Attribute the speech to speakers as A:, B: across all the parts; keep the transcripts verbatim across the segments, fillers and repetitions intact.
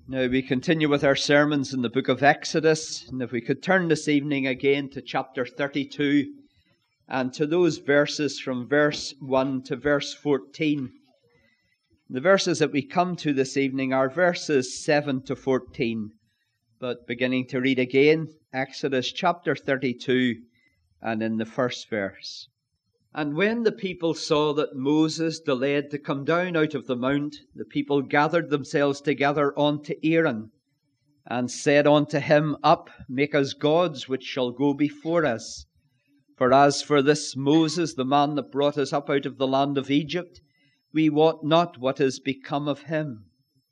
A: Now we continue with our sermons in the book of Exodus, and if we could turn this evening again to chapter thirty-two and to those verses from verse one to verse fourteen. The verses that we come to this evening are verses seven to fourteen, but beginning to read again, Exodus chapter thirty-two and in the first verse. And when the people saw that Moses delayed to come down out of the mount, the people gathered themselves together unto Aaron, and said unto him, Up, make us gods which shall go before us. For as for this Moses, the man that brought us up out of the land of Egypt, we wot not what is become of him.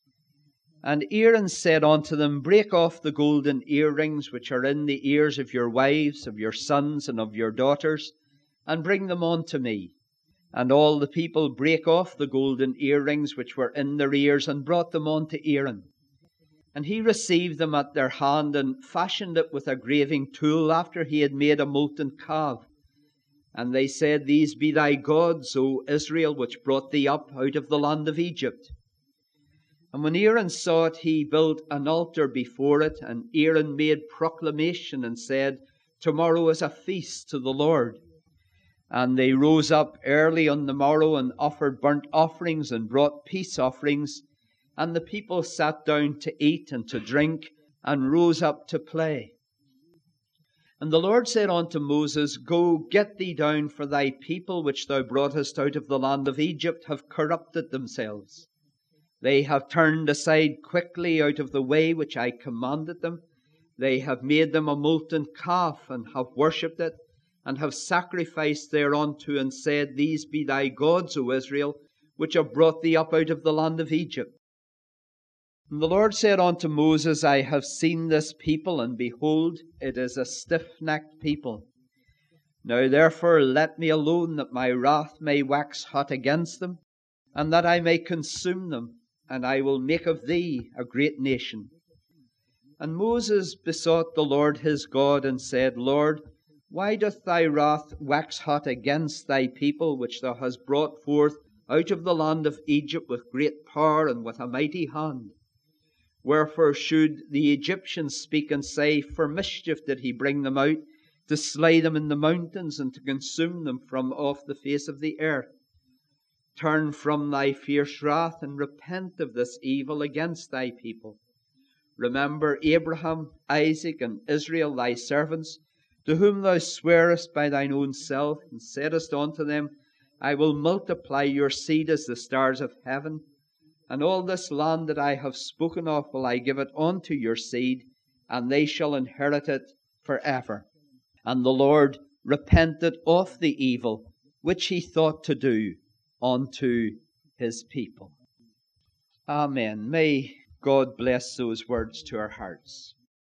A: And Aaron said unto them, Break off the golden earrings which are in the ears of your wives, of your sons, and of your daughters, and bring them unto me. And all the people brake off the golden earrings which were in their ears, and brought them unto Aaron. And he received them at their hand, and fashioned it with a graving tool, after he had made a molten calf. And they said, These be thy gods, O Israel, which brought thee up out of the land of Egypt. And when Aaron saw it, he built an altar before it, and Aaron made proclamation, and said, Tomorrow is a feast to the Lord. And they rose up early on the morrow, and offered burnt offerings, and brought peace offerings. And the people sat down to eat and to drink, and rose up to play. And the Lord said unto Moses, Go, get thee down, for thy people which thou broughtest out of the land of Egypt have corrupted themselves. They have turned aside quickly out of the way which I commanded them. They have made them a molten calf, and have worshipped it, and have sacrificed thereunto, and said, These be thy gods, O Israel, which have brought thee up out of the land of Egypt. And the Lord said unto Moses, I have seen this people, and behold, it is a stiff-necked people. Now therefore let me alone, that my wrath may wax hot against them, and that I may consume them, and I will make of thee a great nation. And Moses besought the Lord his God, and said, Lord, why doth thy wrath wax hot against thy people, which thou hast brought forth out of the land of Egypt with great power and with a mighty hand? Wherefore should the Egyptians speak and say, For mischief did he bring them out, to slay them in the mountains, and to consume them from off the face of the earth? Turn from thy fierce wrath, and repent of this evil against thy people. Remember Abraham, Isaac, and Israel thy servants, to whom thou swearest by thine own self, and saidest unto them, I will multiply your seed as the stars of heaven, and all this land that I have spoken of will I give it unto your seed, and they shall inherit it forever. And the Lord repented of the evil which he thought to do unto his people. Amen. May God bless those words to our hearts.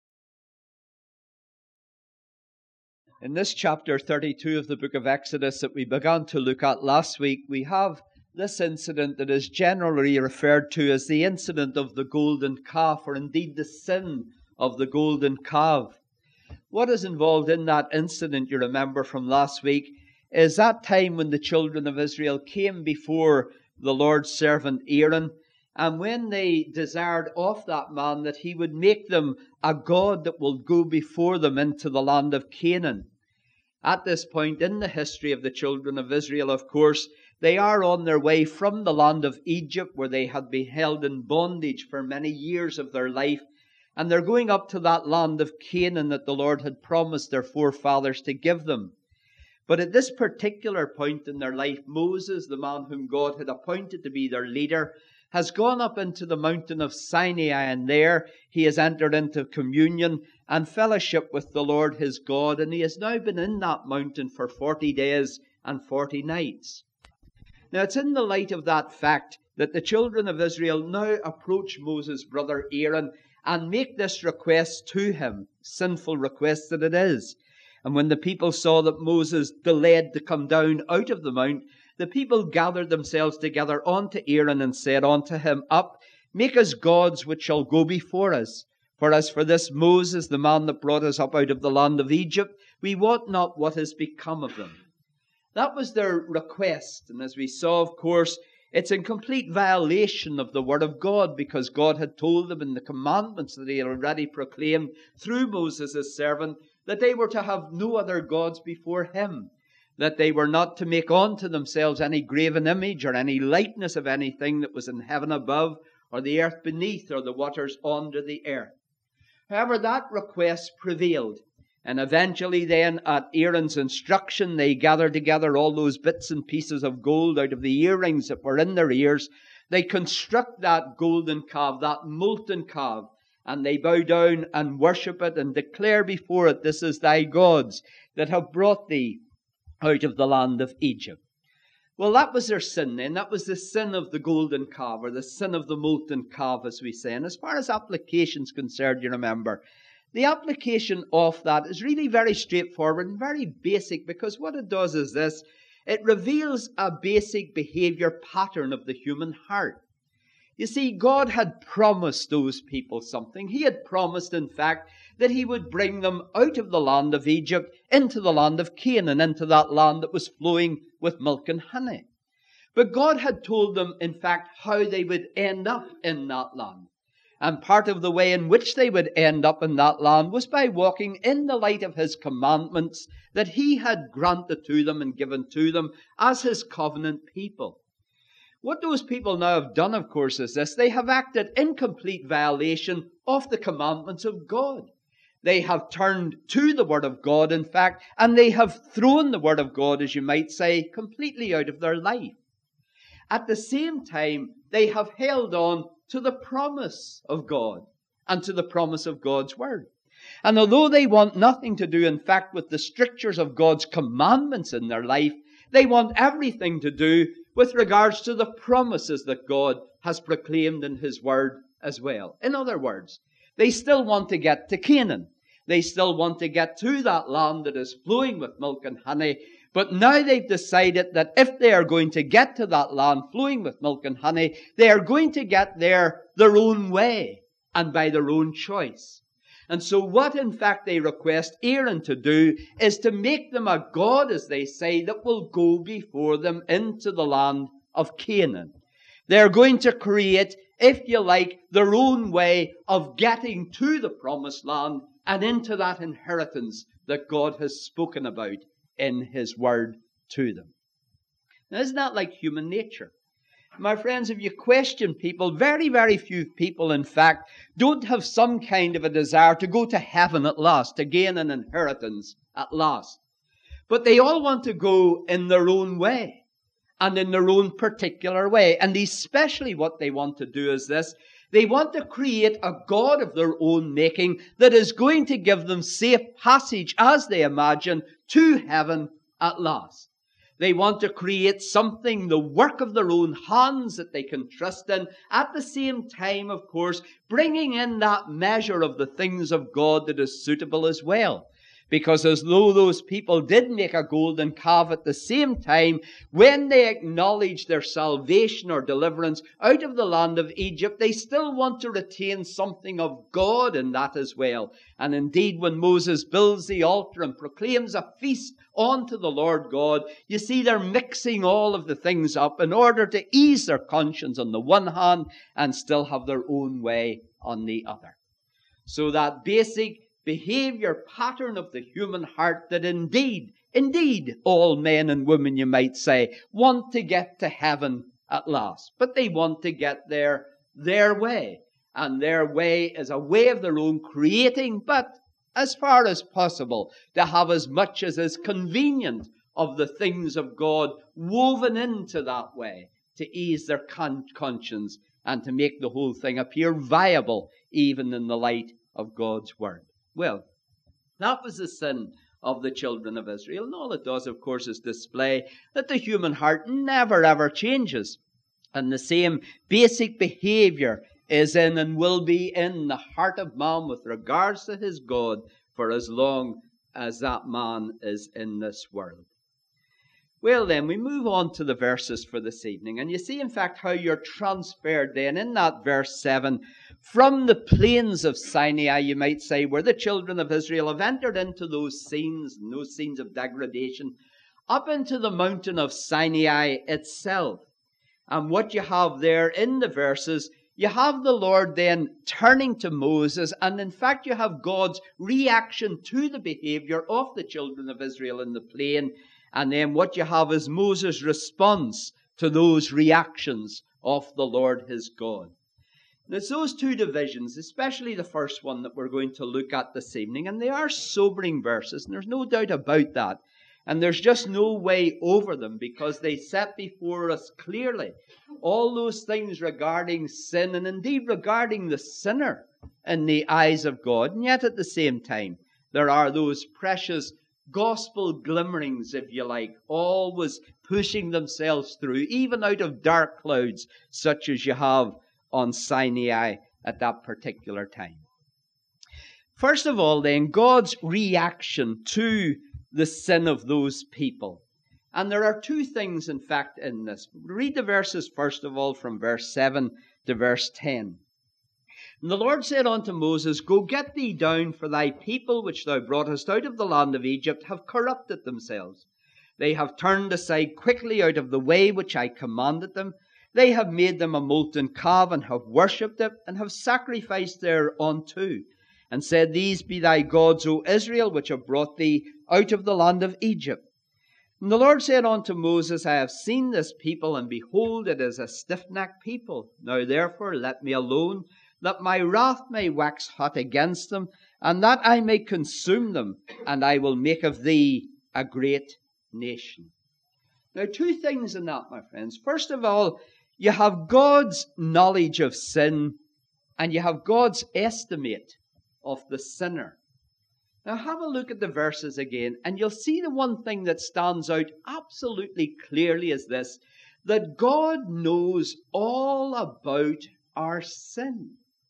A: In this chapter thirty-two of the book of Exodus that we began to look at last week, we have this incident that is generally referred to as the incident of the golden calf, or indeed the sin of the golden calf. What is involved in that incident, you remember from last week, is that time when the children of Israel came before the Lord's servant Aaron, and when they desired of that man that he would make them a god that will go before them into the land of Canaan. At this point in the history of the children of Israel, of course, they are on their way from the land of Egypt, where they had been held in bondage for many years of their life, and they're going up to that land of Canaan that the Lord had promised their forefathers to give them. But at this particular point in their life, Moses, the man whom God had appointed to be their leader, has gone up into the mountain of Sinai, and there he has entered into communion and fellowship with the Lord his God, and he has now been in that mountain for forty days and forty nights. Now it's in the light of that fact that the children of Israel now approach Moses' brother Aaron and make this request to him, sinful request that it is. And when the people saw that Moses delayed to come down out of the mount, the people gathered themselves together unto Aaron, and said unto him, Up, make us gods which shall go before us. For as for this Moses, the man that brought us up out of the land of Egypt, we wot not what has become of them. That was their request. And as we saw, of course, It's in complete violation of the Word of God, because God had told them in the commandments that He had already proclaimed through Moses, His servant, that they were to have no other gods before Him, that they were not to make unto themselves any graven image or any likeness of anything that was in heaven above, or the earth beneath, or the waters under the earth. However, that request prevailed. And eventually then, at Aaron's instruction, they gathered together all those bits and pieces of gold out of the earrings that were in their ears. They construct that golden calf, that molten calf, and they bow down and worship it and declare before it, "This is thy gods that have brought thee out of the land of Egypt." Well, that was their sin then. That was the sin of the golden calf, or the sin of the molten calf, as we say. And as far as application is concerned, you remember, the application of that is really very straightforward and very basic, because what it does is this: it reveals a basic behavior pattern of the human heart. You see, God had promised those people something. He had promised, in fact, that He would bring them out of the land of Egypt into the land of Canaan, into that land that was flowing with milk and honey. But God had told them, in fact, how they would end up in that land. And part of the way in which they would end up in that land was by walking in the light of His commandments that He had granted to them and given to them as His covenant people. What those people now have done, of course, is this: they have acted in complete violation of the commandments of God. They have turned to the Word of God, in fact, and they have thrown the Word of God, as you might say, completely out of their life. At the same time, they have held on to the promise of God and to the promise of God's Word. And although they want nothing to do, in fact, with the strictures of God's commandments in their life, they want everything to do with regards to the promises that God has proclaimed in His Word as well. In other words, they still want to get to Canaan. They still want to get to that land that is flowing with milk and honey. But now they've decided that if they are going to get to that land flowing with milk and honey, they are going to get there their own way and by their own choice. And so what, in fact, they request Aaron to do is to make them a god, as they say, that will go before them into the land of Canaan. They're going to create, if you like, their own way of getting to the promised land and into that inheritance that God has spoken about in His Word to them. Now, isn't that like human nature? My friends, if you question people, very, very few people, in fact, don't have some kind of a desire to go to heaven at last, to gain an inheritance at last. But they all want to go in their own way and in their own particular way. And especially what they want to do is this: they want to create a god of their own making that is going to give them safe passage, as they imagine, to heaven at last. They want to create something, the work of their own hands that they can trust in, at the same time, of course, bringing in that measure of the things of God that is suitable as well. Because as though those people did make a golden calf, at the same time, when they acknowledge their salvation or deliverance out of the land of Egypt, they still want to retain something of God in that as well. And indeed, when Moses builds the altar and proclaims a feast unto the Lord God, you see they're mixing all of the things up in order to ease their conscience on the one hand and still have their own way on the other. So that basic behavior pattern of the human heart, that indeed, indeed, all men and women, you might say, want to get to heaven at last. But they want to get there their way. And their way is a way of their own creating, but as far as possible, to have as much as is convenient of the things of God woven into that way, to ease their con- conscience and to make the whole thing appear viable, even in the light of God's Word. Well, that was the sin of the children of Israel. And all it does, of course, is display that the human heart never ever changes. And the same basic behavior is in and will be in the heart of man with regards to his God for as long as that man is in this world. Well then, we move on to the verses for this evening. And you see, in fact, how you're transferred then in that verse seven from the plains of Sinai, you might say, where the children of Israel have entered into those scenes, and those scenes of degradation, up into the mountain of Sinai itself. And what you have there in the verses, you have the Lord then turning to Moses, and in fact you have God's reaction to the behavior of the children of Israel in the plain, and then what you have is Moses' response to those reactions of the Lord his God. And it's those two divisions, especially the first one, that we're going to look at this evening, and they are sobering verses, and there's no doubt about that. And there's just no way over them, because they set before us clearly all those things regarding sin, and indeed regarding the sinner in the eyes of God. And yet at the same time, there are those precious gospel glimmerings, if you like, always pushing themselves through, even out of dark clouds, such as you have on Sinai at that particular time. First of all, then, God's reaction to the sin of those people. And there are two things, in fact, in this. Read the verses, first of all, from verse seven to verse ten. And the Lord said unto Moses, Go get thee down, for thy people which thou broughtest out of the land of Egypt have corrupted themselves. They have turned aside quickly out of the way which I commanded them. They have made them a molten calf, and have worshipped it, and have sacrificed thereunto, and said, These be thy gods, O Israel, which have brought thee out of the land of Egypt. And the Lord said unto Moses, I have seen this people, and behold, it is a stiff-necked people. Now therefore let me alone, that my wrath may wax hot against them, and that I may consume them, and I will make of thee a great nation. Now, two things in that, my friends. First of all, you have God's knowledge of sin, and you have God's estimate of the sinner. Now have a look at the verses again, and you'll see the one thing that stands out absolutely clearly is this, that God knows all about our sin.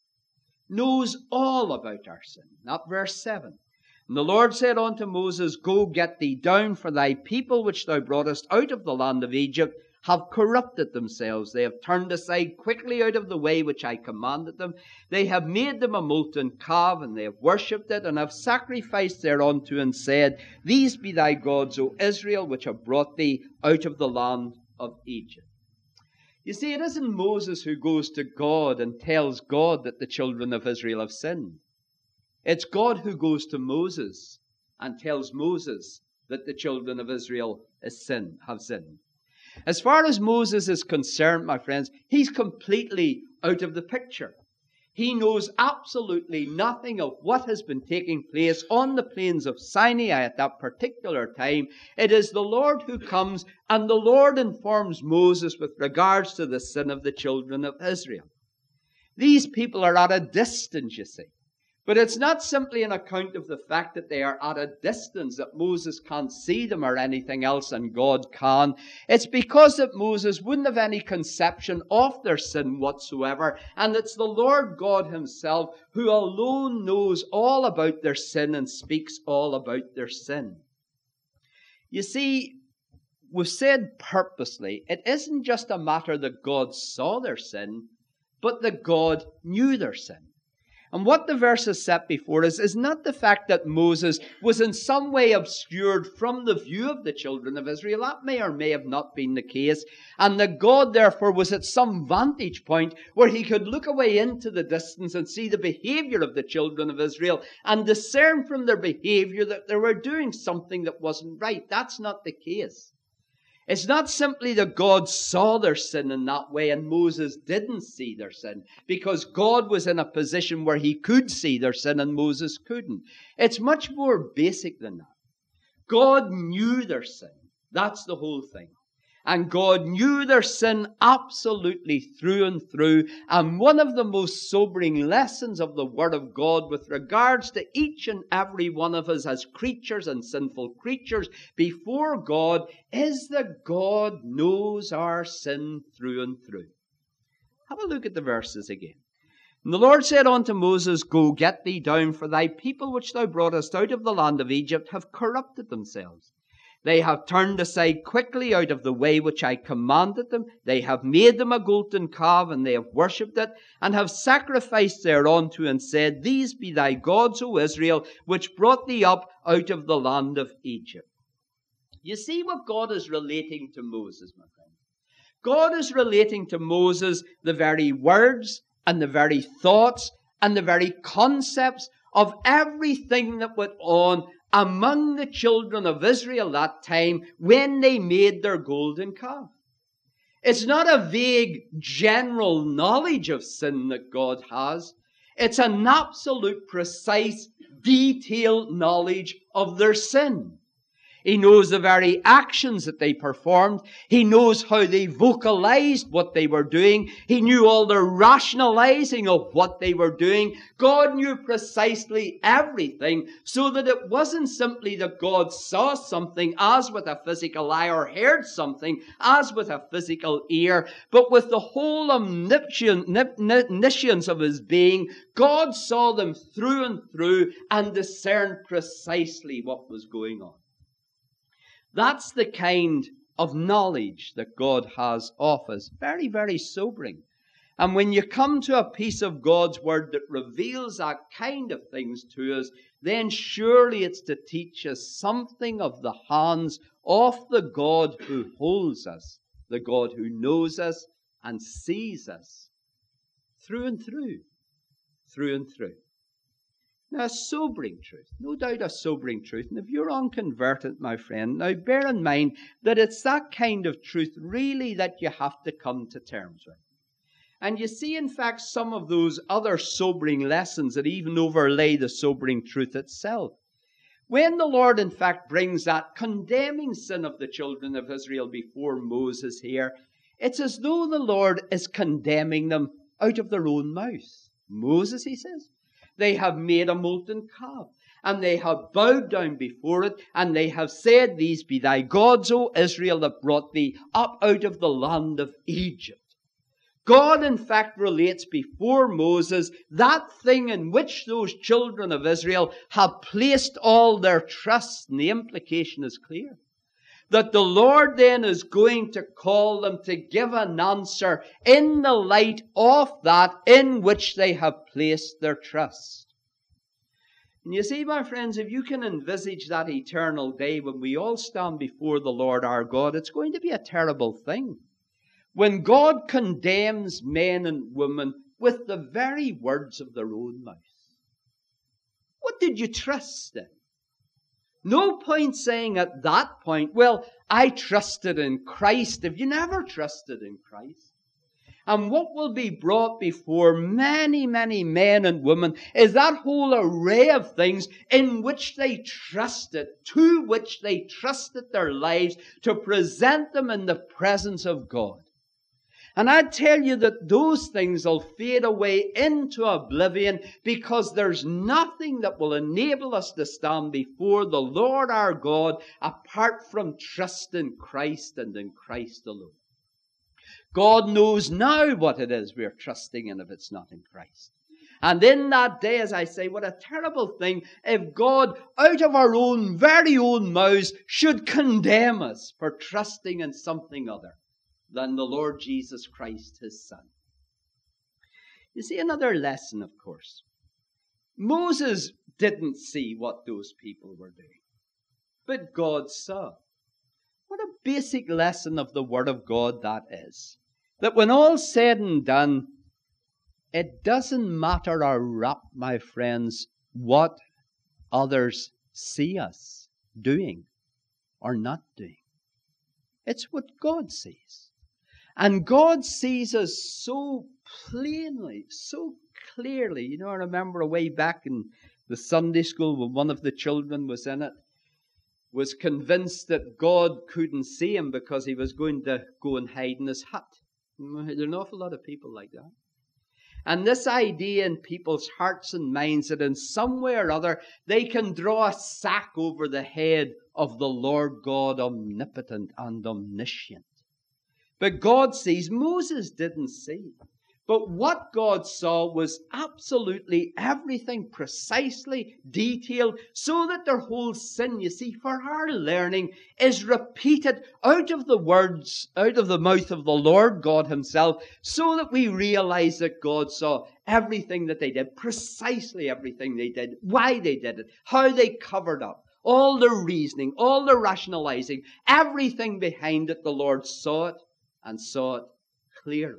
A: Knows all about our sin. Not verse seven. And the Lord said unto Moses, Go get thee down, for thy people which thou broughtest out of the land of Egypt have corrupted themselves. They have turned aside quickly out of the way which I commanded them. They have made them a molten calf, and they have worshipped it, and have sacrificed thereunto, and said, These be thy gods, O Israel, which have brought thee out of the land of Egypt. You see, it isn't Moses who goes to God and tells God that the children of Israel have sinned. It's God who goes to Moses and tells Moses that the children of Israel is sin, have sinned. As far as Moses is concerned, my friends, he's completely out of the picture. He knows absolutely nothing of what has been taking place on the plains of Sinai at that particular time. It is the Lord who comes, and the Lord informs Moses with regards to the sin of the children of Israel. These people are at a distance, you see. But it's not simply an account of the fact that they are at a distance, that Moses can't see them or anything else and God can. It's because that Moses wouldn't have any conception of their sin whatsoever. And it's the Lord God himself who alone knows all about their sin and speaks all about their sin. You see, we've said purposely, it isn't just a matter that God saw their sin, but that God knew their sin. And what the verse is set before us is not the fact that Moses was in some way obscured from the view of the children of Israel. That may or may have not been the case. And that God, therefore, was at some vantage point where he could look away into the distance and see the behavior of the children of Israel and discern from their behavior that they were doing something that wasn't right. That's not the case. It's not simply that God saw their sin in that way and Moses didn't see their sin, because God was in a position where he could see their sin and Moses couldn't. It's much more basic than that. God knew their sin. That's the whole thing. And God knew their sin absolutely through and through. And one of the most sobering lessons of the Word of God with regards to each and every one of us as creatures and sinful creatures before God is that God knows our sin through and through. Have a look at the verses again. And the Lord said unto Moses, Go get thee down, for thy people which thou broughtest out of the land of Egypt have corrupted themselves. They have turned aside quickly out of the way which I commanded them. They have made them a golden calf, and they have worshipped it, and have sacrificed thereunto, and said, These be thy gods, O Israel, which brought thee up out of the land of Egypt. You see what God is relating to Moses, my friend. God is relating to Moses the very words and the very thoughts and the very concepts of everything that went on among the children of Israel that time when they made their golden calf. It's not a vague general knowledge of sin that God has. It's an absolute, precise, detailed knowledge of their sin. He knows the very actions that they performed. He knows how they vocalized what they were doing. He knew all the rationalizing of what they were doing. God knew precisely everything, so that it wasn't simply that God saw something as with a physical eye or heard something as with a physical ear, but with the whole omniscience of his being, God saw them through and through and discerned precisely what was going on. That's the kind of knowledge that God has of us. Very, very sobering. And when you come to a piece of God's word that reveals that kind of things to us, then surely it's to teach us something of the hands of the God who holds us, the God who knows us and sees us through and through, through and through. Now, a sobering truth, no doubt a sobering truth. And if you're unconverted, my friend, now bear in mind that it's that kind of truth really that you have to come to terms with. And you see, in fact, some of those other sobering lessons that even overlay the sobering truth itself. When the Lord, in fact, brings that condemning sin of the children of Israel before Moses here, it's as though the Lord is condemning them out of their own mouth. Moses, he says, they have made a molten calf, and they have bowed down before it, and they have said, "These be thy gods, O Israel, that brought thee up out of the land of Egypt." God, in fact, relates before Moses that thing in which those children of Israel have placed all their trust, and the implication is clear. That the Lord then is going to call them to give an answer in the light of that in which they have placed their trust. And you see, my friends, if you can envisage that eternal day when we all stand before the Lord our God, it's going to be a terrible thing. When God condemns men and women with the very words of their own mouth. What did you trust in? No point saying at that point, well, I trusted in Christ, if you never trusted in Christ. And what will be brought before many, many men and women is that whole array of things in which they trusted, to which they trusted their lives to present them in the presence of God. And I tell you that those things will fade away into oblivion, because there's nothing that will enable us to stand before the Lord our God apart from trust in Christ and in Christ alone. God knows now what it is we're trusting in if it's not in Christ. And in that day, as I say, what a terrible thing if God, out of our own, very own mouths, should condemn us for trusting in something other than the Lord Jesus Christ, his Son. You see, another lesson, of course. Moses didn't see what those people were doing, but God saw. What a basic lesson of the Word of God that is. That when all's said and done, it doesn't matter a rap, my friends, what others see us doing or not doing. It's what God sees. And God sees us so plainly, so clearly. You know, I remember a way back in the Sunday school when one of the children was in it, was convinced that God couldn't see him because he was going to go and hide in his hut. There are an awful lot of people like that. And this idea in people's hearts and minds that in some way or other they can draw a sack over the head of the Lord God omnipotent and omniscient. But God sees. Moses didn't see. But what God saw was absolutely everything precisely detailed, so that their whole sin, you see, for our learning, is repeated out of the words, out of the mouth of the Lord God himself, so that we realize that God saw everything that they did, precisely everything they did, why they did it, how they covered up, all the reasoning, all the rationalizing, everything behind it, the Lord saw it. and saw it clearly.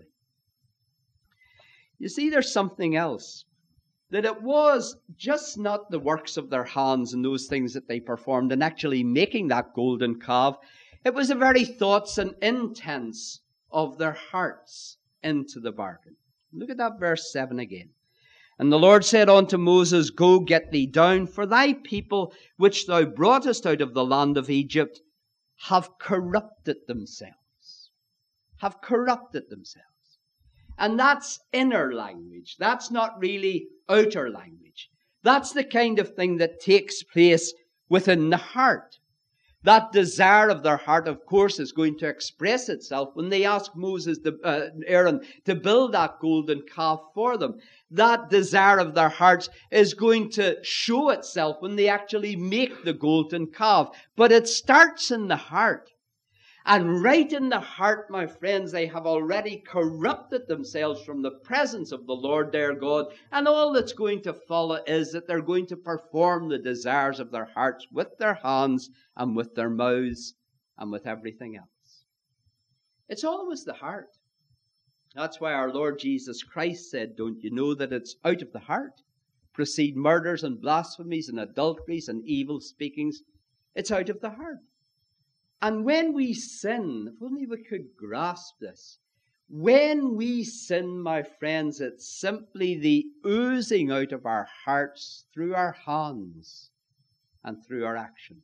A: You see, there's something else. That it was just not the works of their hands and those things that they performed in actually making that golden calf. It was the very thoughts and intents of their hearts into the bargain. Look at that verse seven again. And the Lord said unto Moses, Go, get thee down, for thy people which thou broughtest out of the land of Egypt have corrupted themselves. Have corrupted themselves. And that's inner language. That's not really outer language. That's the kind of thing that takes place within the heart. That desire of their heart, of course, is going to express itself when they ask Moses, to, uh, Aaron, to build that golden calf for them. That desire of their hearts is going to show itself when they actually make the golden calf. But it starts in the heart. And right in the heart, my friends, they have already corrupted themselves from the presence of the Lord their God. And all that's going to follow is that they're going to perform the desires of their hearts with their hands and with their mouths and with everything else. It's always the heart. That's why our Lord Jesus Christ said, don't you know that it's out of the heart proceed murders and blasphemies and adulteries and evil speakings? It's out of the heart. And when we sin, if only we could grasp this, when we sin, my friends, it's simply the oozing out of our hearts through our hands and through our actions.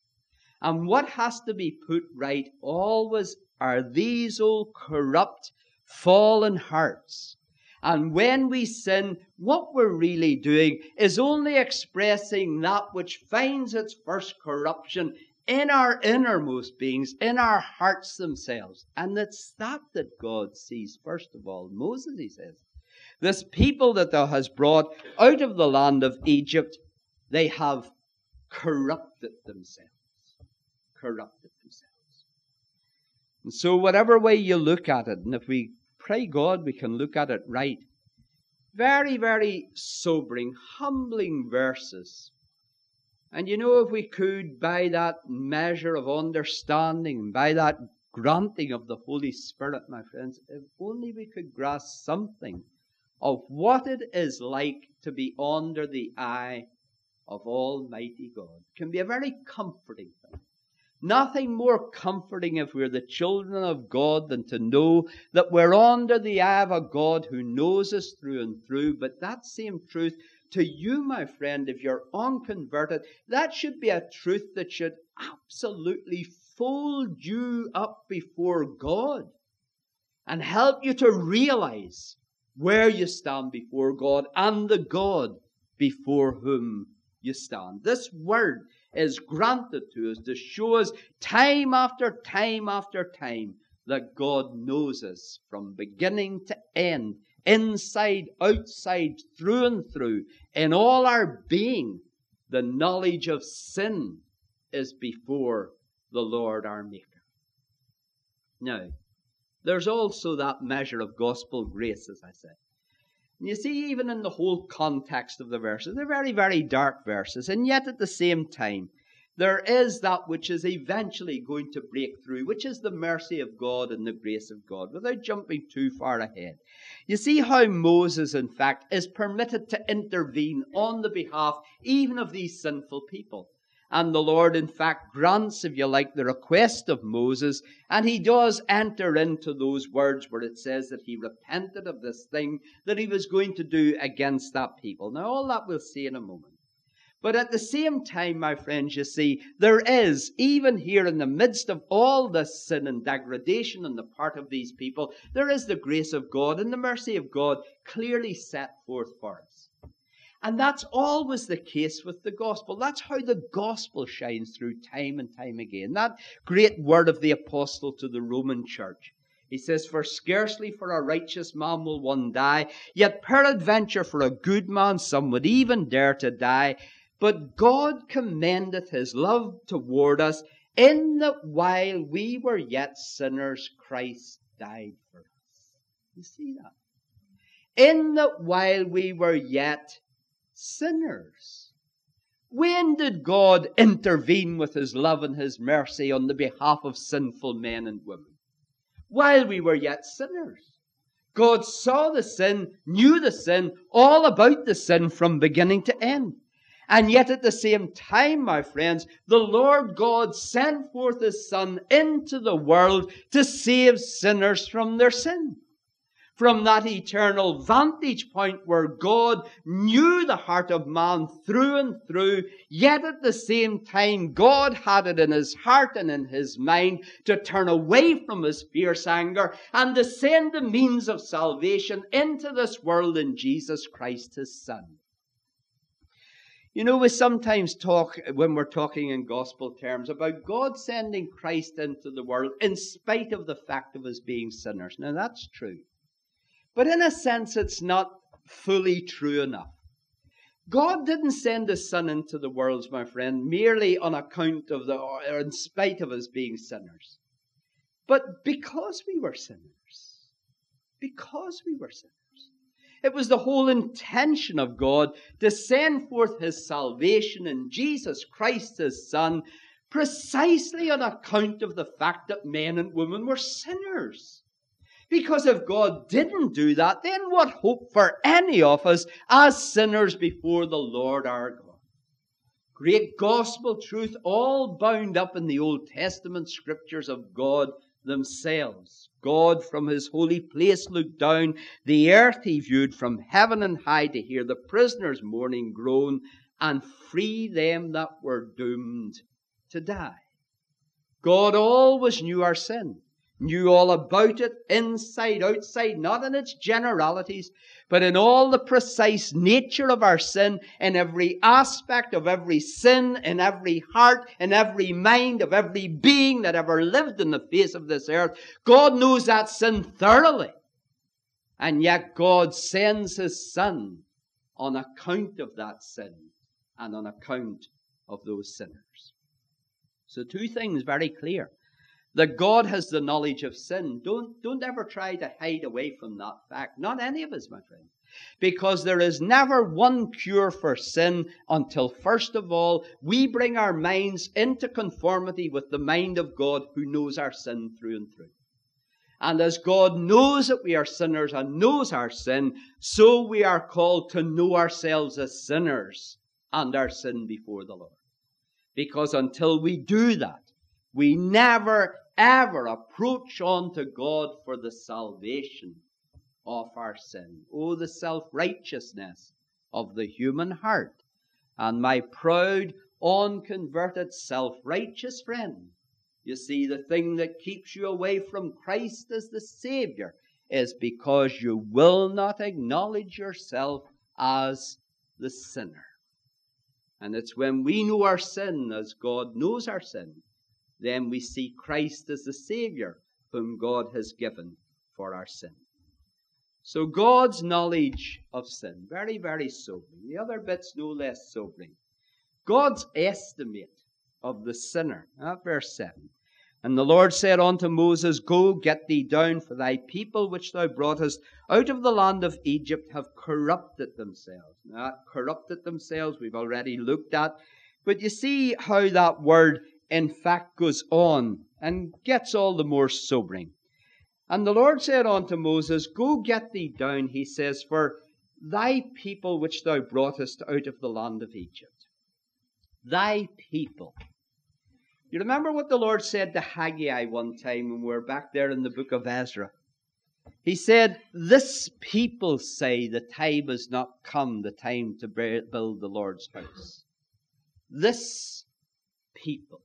A: And what has to be put right always are these old corrupt, fallen hearts. And when we sin, what we're really doing is only expressing that which finds its first corruption in our innermost beings, in our hearts themselves. And it's that that God sees first of all. Moses, he says, this people that thou hast brought out of the land of Egypt, they have corrupted themselves. Corrupted themselves. And so whatever way you look at it, and if we pray God, we can look at it right. Very, very sobering, humbling verses. And you know, if we could, by that measure of understanding, by that granting of the Holy Spirit, my friends, if only we could grasp something of what it is like to be under the eye of Almighty God. It can be a very comforting thing. Nothing more comforting if we're the children of God than to know that we're under the eye of a God who knows us through and through. But that same truth to you, my friend, if you're unconverted, that should be a truth that should absolutely fold you up before God and help you to realize where you stand before God and the God before whom you stand. This word is granted to us to show us time after time after time that God knows us from beginning to end, inside, outside, through and through. In all our being, the knowledge of sin is before the Lord our Maker. Now, there's also that measure of gospel grace, as I said. And you see, even in the whole context of the verses, they're very, very dark verses. And yet at the same time, there is that which is eventually going to break through, which is the mercy of God and the grace of God, without jumping too far ahead. You see how Moses, in fact, is permitted to intervene on the behalf even of these sinful people. And the Lord, in fact, grants, if you like, the request of Moses, and he does enter into those words where it says that he repented of this thing that he was going to do against that people. Now, all that we'll see in a moment. But at the same time, my friends, you see, there is, even here in the midst of all this sin and degradation on the part of these people, there is the grace of God and the mercy of God clearly set forth for us. And that's always the case with the gospel. That's how the gospel shines through time and time again. That great word of the apostle to the Roman church. He says, For scarcely for a righteous man will one die, yet peradventure for a good man some would even dare to die. But God commendeth his love toward us, in that while we were yet sinners, Christ died for us. You see that? In that while we were yet sinners. When did God intervene with his love and his mercy on the behalf of sinful men and women? while we were yet sinners. God saw the sin, knew the sin, all about the sin from beginning to end. And yet at the same time, my friends, the Lord God sent forth His Son into the world to save sinners from their sin. From that eternal vantage point where God knew the heart of man through and through, yet at the same time God had it in His heart and in His mind to turn away from His fierce anger and to send the means of salvation into this world in Jesus Christ His Son. You know, we sometimes talk, when we're talking in gospel terms, about God sending Christ into the world in spite of the fact of us being sinners. Now, that's true. But in a sense, it's not fully true enough. God didn't send His Son into the world, my friend, merely on account of the, or in spite of us being sinners. But because we were sinners. Because we were sinners. It was the whole intention of God to send forth His salvation in Jesus Christ, His Son, precisely on account of the fact that men and women were sinners. Because if God didn't do that, then what hope for any of us as sinners before the Lord our God? Great gospel truth, all bound up in the Old Testament scriptures of God themselves. God from His holy place looked down. The earth He viewed from heaven and high to hear the prisoners' mourning groan and free them that were doomed to die. God always knew our sin, knew all about it, inside, outside, not in its generalities, but in all the precise nature of our sin, in every aspect of every sin, in every heart, in every mind of every being that ever lived on the face of this earth. God knows that sin thoroughly. And yet God sends His Son on account of that sin and on account of those sinners. So two things very clear. That God has the knowledge of sin. Don't, don't ever try to hide away from that fact. Not any of us, my friend. Because there is never one cure for sin until, first of all, we bring our minds into conformity with the mind of God who knows our sin through and through. And as God knows that we are sinners and knows our sin, so we are called to know ourselves as sinners and our sin before the Lord. Because until we do that, we never ever approach unto God for the salvation of our sin. Oh, the self-righteousness of the human heart. And my proud, unconverted, self-righteous friend, you see, the thing that keeps you away from Christ as the Savior is because you will not acknowledge yourself as the sinner. And it's when we know our sin as God knows our sin, then we see Christ as the Savior whom God has given for our sin. So God's knowledge of sin, very, very sobering. The other bit's no less sobering. God's estimate of the sinner. Ah, verse seven. And the Lord said unto Moses, Go, get thee down, for thy people which thou broughtest out of the land of Egypt have corrupted themselves. Now, corrupted themselves, we've already looked at. But you see how that word in fact goes on and gets all the more sobering. And the Lord said unto Moses, Go get thee down, he says, for thy people which thou broughtest out of the land of Egypt. Thy people. You remember what the Lord said to Haggai one time when we were back there in the book of Ezra? He said, This people say the time has not come, the time to build the Lord's house. This people.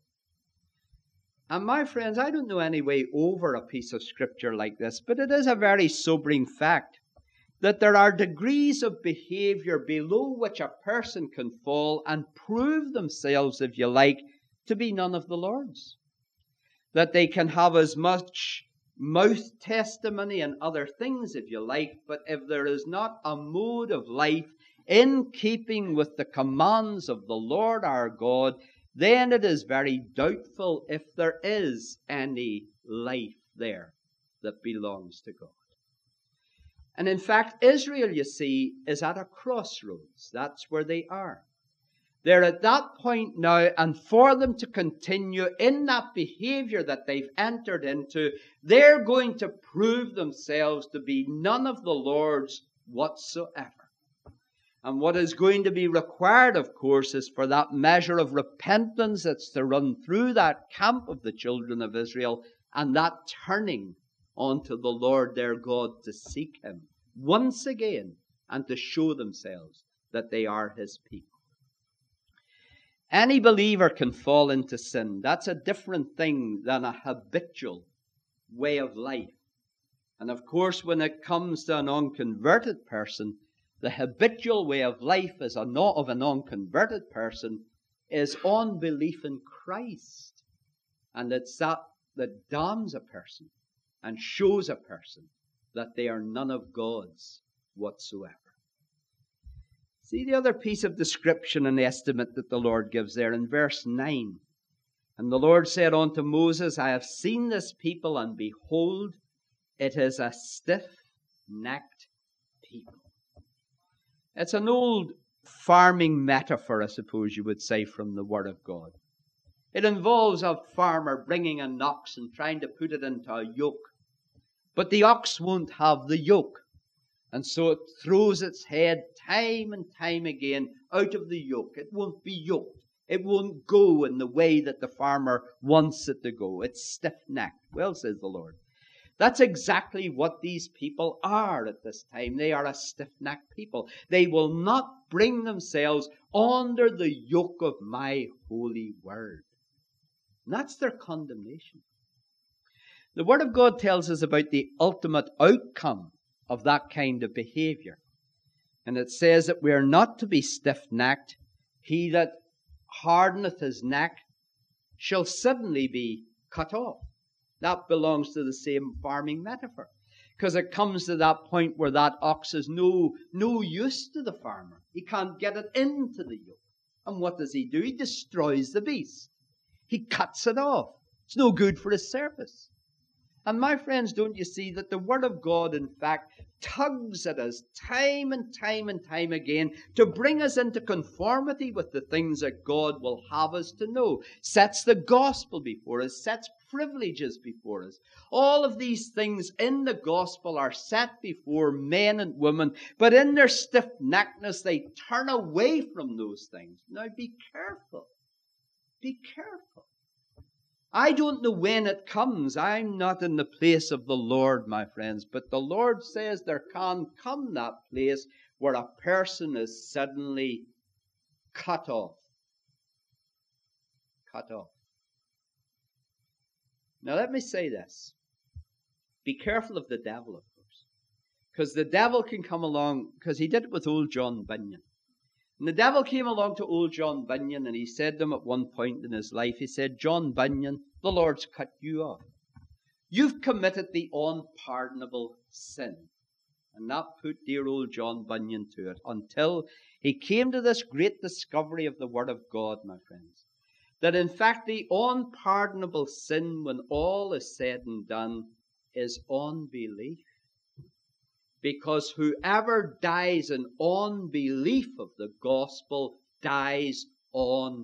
A: And my friends, I don't know any way over a piece of scripture like this, but it is a very sobering fact that there are degrees of behavior below which a person can fall and prove themselves, if you like, to be none of the Lord's. That they can have as much mouth testimony and other things, if you like, but if there is not a mode of life in keeping with the commands of the Lord our God, then it is very doubtful if there is any life there that belongs to God. And in fact, Israel, you see, is at a crossroads. That's where they are. They're at that point now, and for them to continue in that behavior that they've entered into, they're going to prove themselves to be none of the Lord's whatsoever. And what is going to be required, of course, is for that measure of repentance that's to run through that camp of the children of Israel, and that turning unto the Lord their God to seek Him once again and to show themselves that they are His people. Any believer can fall into sin. That's a different thing than a habitual way of life. And of course, when it comes to an unconverted person, the habitual way of life is a not of an unconverted person is unbelief in Christ. And it's that that damns a person and shows a person that they are none of God's whatsoever. See the other piece of description and estimate that the Lord gives there in verse nine. And the Lord said unto Moses, I have seen this people, and behold, it is a stiff-necked people. It's an old farming metaphor, I suppose you would say, from the Word of God. It involves a farmer bringing an ox and trying to put it into a yoke. But the ox won't have the yoke. And so it throws its head time and time again out of the yoke. It won't be yoked. It won't go in the way that the farmer wants it to go. It's stiff-necked. Well, says the Lord. That's exactly what these people are at this time. They are a stiff-necked people. They will not bring themselves under the yoke of my holy word. And that's their condemnation. The Word of God tells us about the ultimate outcome of that kind of behavior. And it says that we are not to be stiff-necked. He that hardeneth his neck shall suddenly be cut off. That belongs to the same farming metaphor. Because it comes to that point where that ox is no, no use to the farmer. He can't get it into the yoke. And what does he do? He destroys the beast. He cuts it off. It's no good for his service. And my friends, don't you see that the Word of God, in fact, tugs at us time and time and time again to bring us into conformity with the things that God will have us to know. Sets the gospel before us, sets privileges before us. All of these things in the gospel are set before men and women, but in their stiff-neckedness they turn away from those things. Now be careful. Be careful. I don't know when it comes. I'm not in the place of the Lord, my friends. But the Lord says there can come that place where a person is suddenly cut off. Cut off. Now let me say this. Be careful of the devil, of course. Because the devil can come along, because he did it with old John Bunyan. And the devil came along to old John Bunyan, and he said to him at one point in his life, he said, John Bunyan, the Lord's cut you off. You've committed the unpardonable sin. And that put dear old John Bunyan to it, until he came to this great discovery of the Word of God, my friends. That in fact the unpardonable sin, when all is said and done, is unbelief. Because whoever dies in unbelief of the gospel dies unpardoned.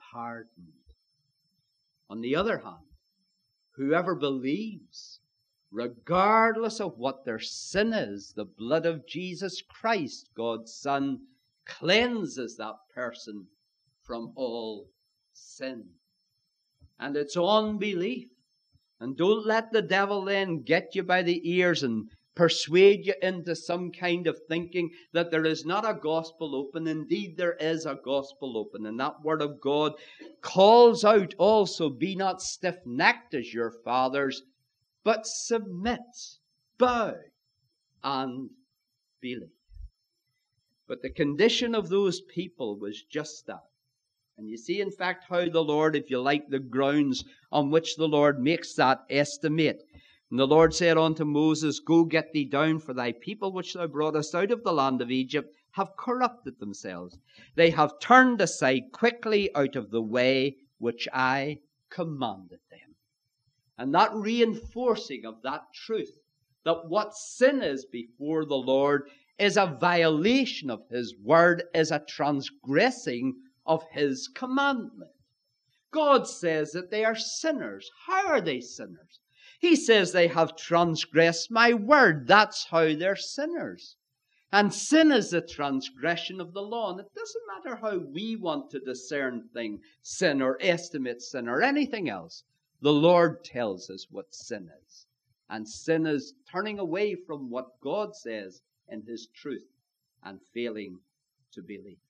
A: On the other hand, whoever believes, regardless of what their sin is, the blood of Jesus Christ, God's Son, cleanses that person from all sin. And it's unbelief. And don't let the devil then get you by the ears and persuade you into some kind of thinking that there is not a gospel open. Indeed, there is a gospel open. And that Word of God calls out also, be not stiff-necked as your fathers, but submit, bow, and believe. But the condition of those people was just that. And you see, in fact, how the Lord, if you like, the grounds on which the Lord makes that estimate. And the Lord said unto Moses, go get thee down, for thy people which thou broughtest out of the land of Egypt have corrupted themselves. They have turned aside quickly out of the way which I commanded them. And that reinforcing of that truth, that what sin is before the Lord is a violation of His word, is a transgressing of his commandment. God says that they are sinners. How are they sinners? He says they have transgressed my word. That's how they're sinners. And sin is the transgression of the law. And it doesn't matter how we want to discern thing, sin or estimate sin or anything else. The Lord tells us what sin is. And sin is turning away from what God says in his truth and failing to believe.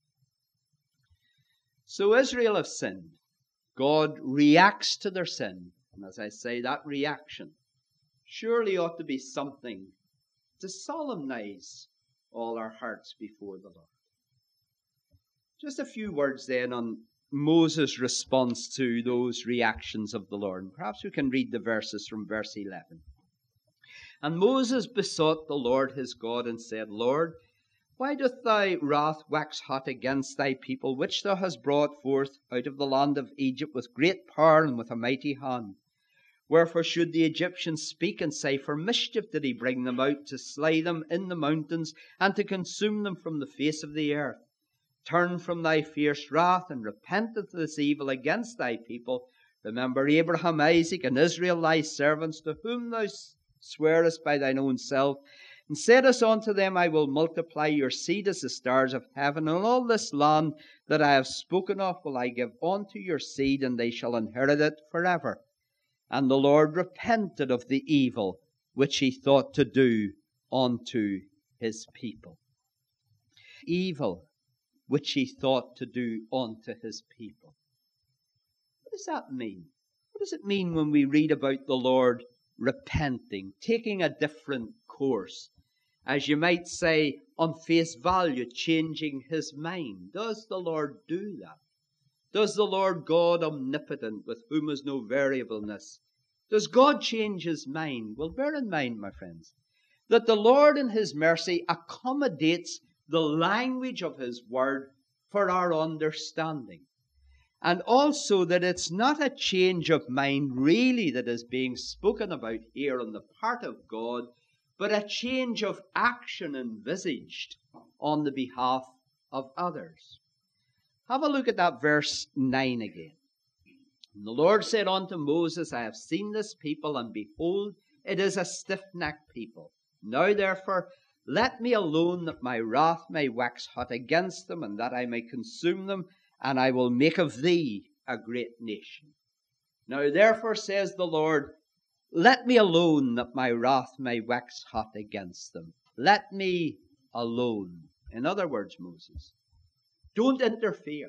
A: So Israel have sinned. God reacts to their sin. And as I say, that reaction surely ought to be something to solemnize all our hearts before the Lord. Just a few words then on Moses' response to those reactions of the Lord. Perhaps we can read the verses from verse eleven. And Moses besought the Lord his God and said, Lord, why doth thy wrath wax hot against thy people, which thou hast brought forth out of the land of Egypt with great power and with a mighty hand? Wherefore should the Egyptians speak and say, for mischief did he bring them out, to slay them in the mountains, and to consume them from the face of the earth? Turn from thy fierce wrath, and repent of this evil against thy people. Remember Abraham, Isaac, and Israel thy servants, to whom thou swearest by thine own self, and saidest unto them, I will multiply your seed as the stars of heaven, and all this land that I have spoken of will I give unto your seed, and they shall inherit it forever. And the Lord repented of the evil which he thought to do unto his people. Evil which he thought to do unto his people. What does that mean? What does it mean when we read about the Lord repenting, taking a different course? As you might say, on face value, changing his mind. Does the Lord do that? Does the Lord God omnipotent, with whom is no variableness, does God change his mind? Well, bear in mind, my friends, that the Lord in his mercy accommodates the language of his word for our understanding. And also that it's not a change of mind really that is being spoken about here on the part of God, but a change of action envisaged on the behalf of others. Have a look at that verse nine again. And the Lord said unto Moses, I have seen this people, and behold, it is a stiff-necked people. Now therefore, let me alone, that my wrath may wax hot against them, and that I may consume them, and I will make of thee a great nation. Now therefore, says the Lord, let me alone, that my wrath may wax hot against them. Let me alone. In other words, Moses, don't interfere.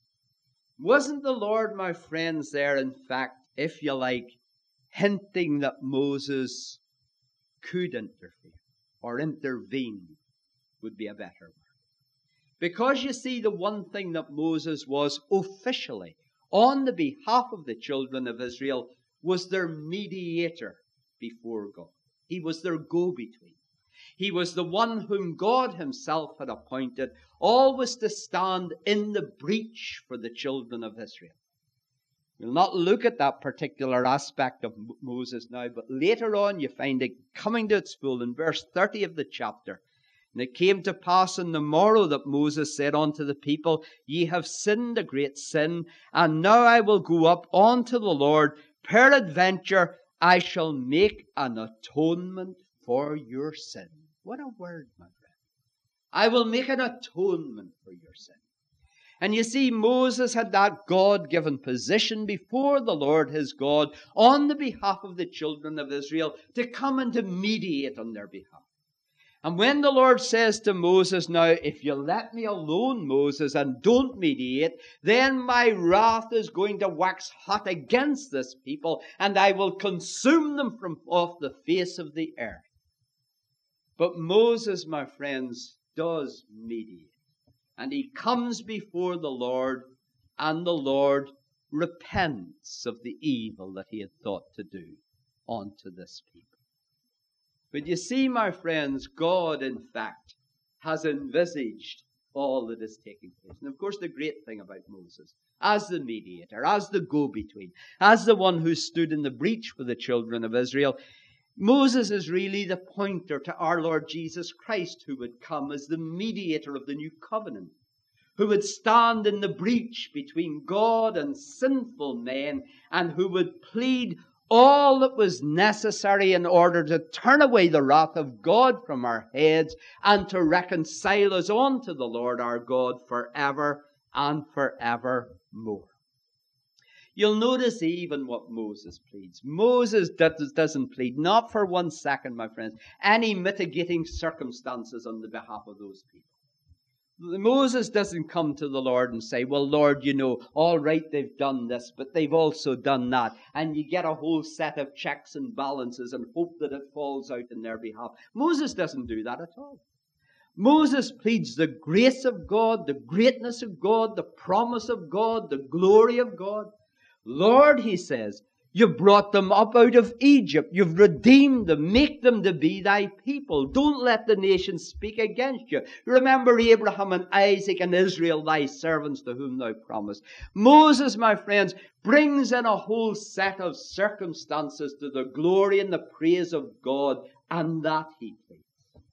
A: Wasn't the Lord, my friends, there, in fact, if you like, hinting that Moses could interfere, or intervene would be a better word? Because you see, the one thing that Moses was officially, on the behalf of the children of Israel, was their mediator before God. He was their go-between. He was the one whom God himself had appointed always to stand in the breach for the children of Israel. We'll not look at that particular aspect of Moses now, but later on you find it coming to its full in verse thirty of the chapter. And it came to pass on the morrow that Moses said unto the people, Ye have sinned a great sin, and now I will go up unto the Lord. Peradventure I shall make an atonement for your sin. What a word, my friend. I will make an atonement for your sin. And you see, Moses had that God-given position before the Lord his God on the behalf of the children of Israel to come and to mediate on their behalf. And when the Lord says to Moses, now, if you let me alone, Moses, and don't mediate, then my wrath is going to wax hot against this people, and I will consume them from off the face of the earth. But Moses, my friends, does mediate. And he comes before the Lord, and the Lord repents of the evil that he had thought to do unto this people. But you see, my friends, God, in fact, has envisaged all that is taking place. And of course, the great thing about Moses, as the mediator, as the go-between, as the one who stood in the breach for the children of Israel, Moses is really the pointer to our Lord Jesus Christ, who would come as the mediator of the new covenant, who would stand in the breach between God and sinful men, and who would plead all that was necessary in order to turn away the wrath of God from our heads and to reconcile us unto the Lord our God forever and forevermore. You'll notice even what Moses pleads. Moses doesn't plead, not for one second, my friends, any mitigating circumstances on the behalf of those people. Moses doesn't come to the Lord and say, well, Lord, you know, all right, they've done this, but they've also done that. And you get a whole set of checks and balances and hope that it falls out in their behalf. Moses doesn't do that at all. Moses pleads the grace of God, the greatness of God, the promise of God, the glory of God. Lord, he says, you've brought them up out of Egypt. You've redeemed them. Make them to be thy people. Don't let the nations speak against you. Remember Abraham and Isaac and Israel, thy servants to whom thou promised. Moses, my friends, brings in a whole set of circumstances to the glory and the praise of God, and that he pleads.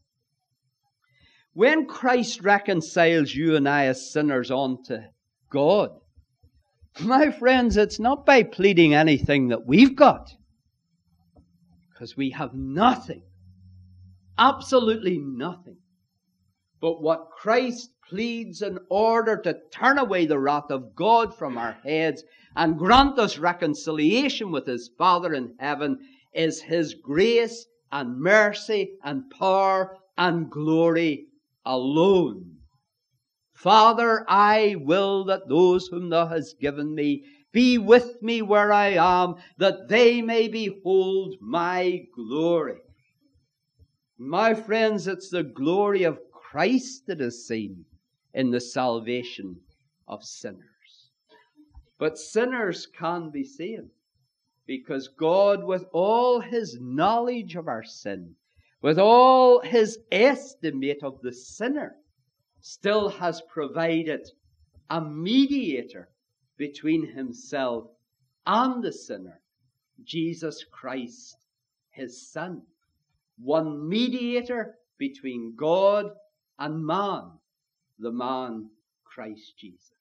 A: When Christ reconciles you and I as sinners unto God, my friends, it's not by pleading anything that we've got, because we have nothing, absolutely nothing. But what Christ pleads in order to turn away the wrath of God from our heads and grant us reconciliation with His Father in heaven is His grace and mercy and power and glory alone. Father, I will that those whom thou hast given me be with me where I am, that they may behold my glory. My friends, it's the glory of Christ that is seen in the salvation of sinners. But sinners can be saved because God, with all His knowledge of our sin, with all His estimate of the sinner, still has provided a mediator between Himself and the sinner, Jesus Christ, His Son. One mediator between God and man, the man Christ Jesus.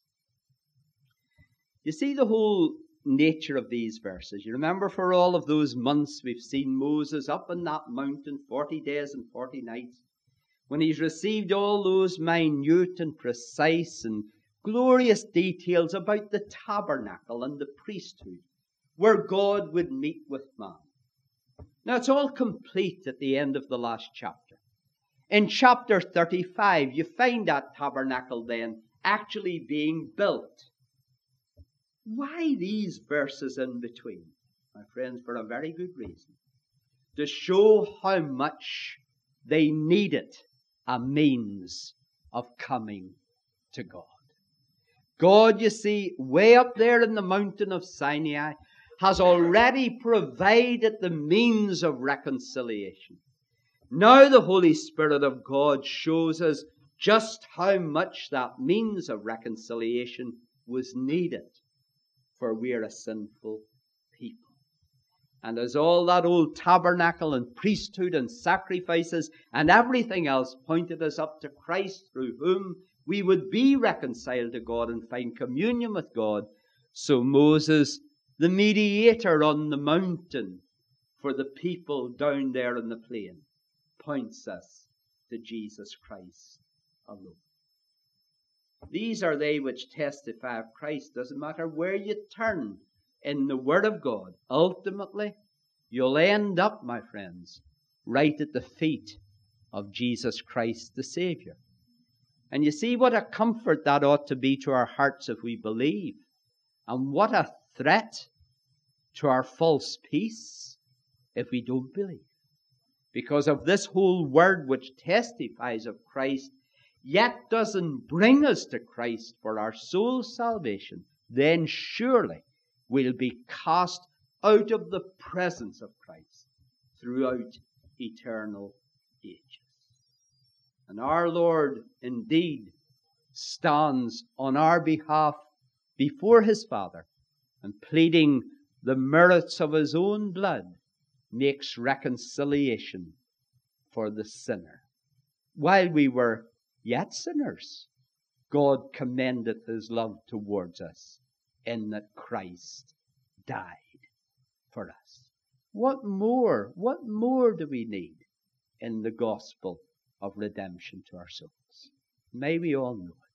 A: You see the whole nature of these verses. You remember for all of those months we've seen Moses up on that mountain, forty days and forty nights, when he's received all those minute and precise and glorious details about the tabernacle and the priesthood, where God would meet with man. Now it's all complete at the end of the last chapter. In chapter thirty-five, you find that tabernacle then actually being built. Why these verses in between? My friends, for a very good reason. To show how much they needed a means of coming to God. God, you see, way up there in the mountain of Sinai, has already provided the means of reconciliation. Now the Holy Spirit of God shows us just how much that means of reconciliation was needed, for we are a sinful people. And as all that old tabernacle and priesthood and sacrifices and everything else pointed us up to Christ, through whom we would be reconciled to God and find communion with God, so Moses, the mediator on the mountain for the people down there in the plain, points us to Jesus Christ alone. These are they which testify of Christ. Doesn't matter where you turn in the Word of God, ultimately, you'll end up, my friends, right at the feet of Jesus Christ the Savior. And you see what a comfort that ought to be to our hearts if we believe. And what a threat to our false peace if we don't believe. Because of this whole word which testifies of Christ, yet doesn't bring us to Christ for our soul's salvation, then surely we'll be cast out of the presence of Christ throughout eternal ages. And our Lord indeed stands on our behalf before His Father, and pleading the merits of His own blood, makes reconciliation for the sinner. While we were yet sinners, God commendeth his love towards us in that Christ died for us. What more, what more do we need in the gospel of redemption to our souls? May we all know it.